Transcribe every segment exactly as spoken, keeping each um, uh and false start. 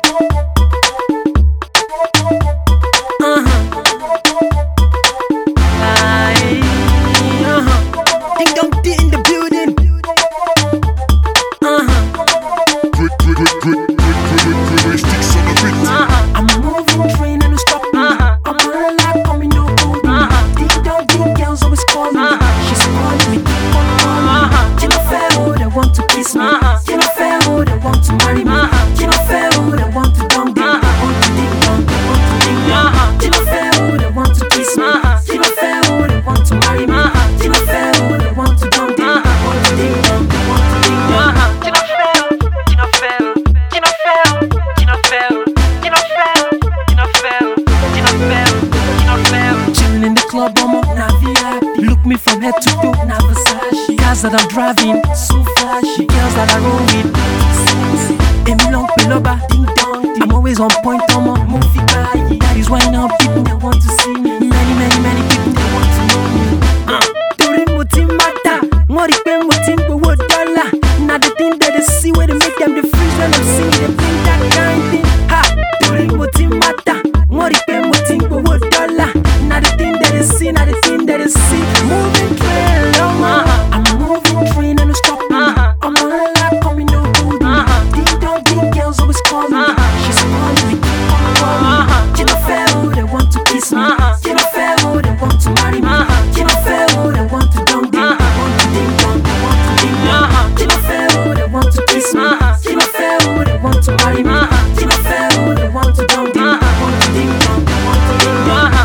Look me from head to toe, now Versace. Cars that I'm driving, so flashy. Girls that I roll with, sexy. Emi long peloba, ding dong. I'm always on point, I'm on movie guy. That is why now people they want to see me. Many, many, many people they want to know me. Tori moti mata, ngori pe moti ngbo dollar. Now the thing that they see where they make them the freeze when I'm singing, they think that kind thing. Ha, Tori moti mata, ngori pe moti ngbo dollar. Now the thing that they see, now the thing that they see. Moving train, long uh-huh. I'm moving train and I'm stopping. Uh-huh. I'm on a lap, coming no good. Uh-huh. Ding dong, ding girls always call me. Uh-huh. She's calling me, uh-huh. She not fair, oh, they want to kiss me. Uh-huh. She not fair, oh, they want to marry me. Uh-huh. She not fair, oh, they want to dong ding. Uh-huh. Want to ding dong, they want to ding dong. Uh-huh. She not fair, oh, they want to kiss me. Uh-huh. She not fair, oh, they want to marry me. Uh-huh. She not fair, oh, they want to dong ding. Uh-huh. Want to ding dong, they want to ding dong. Uh-huh.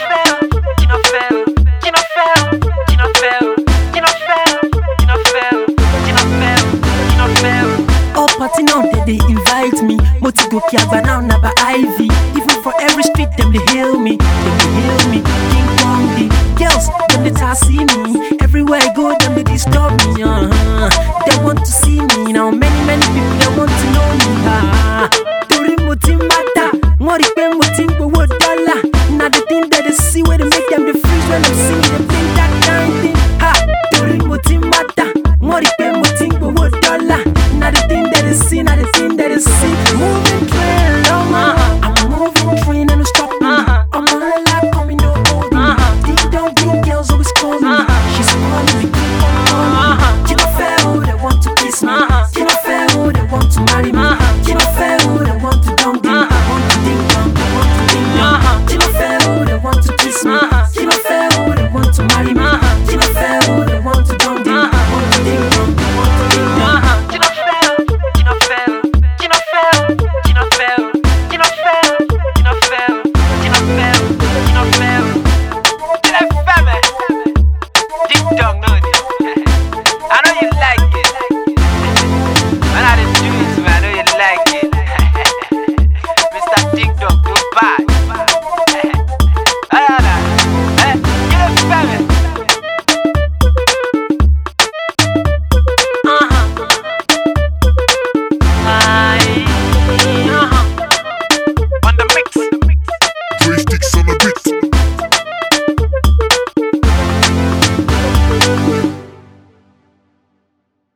Party now they, they invite me. Moti go kiaba now naba Ivy. Even for every street them they hail me. Them they hail me. King Kong the girls them they ta see me. Everywhere I go them they disturb me. Uh-huh. They want to see me now. Many many people they want to know me. Ah, Tori moti mata, ngori pe moti ngbo dollar. Now the thing that they see where they make them the freeze when I'm singing. They think that kind thing. Ha, Tori moti mata, ngori pe moti ngbo dollar. Now the thing that is seen, now the thing that is seen. Moving train.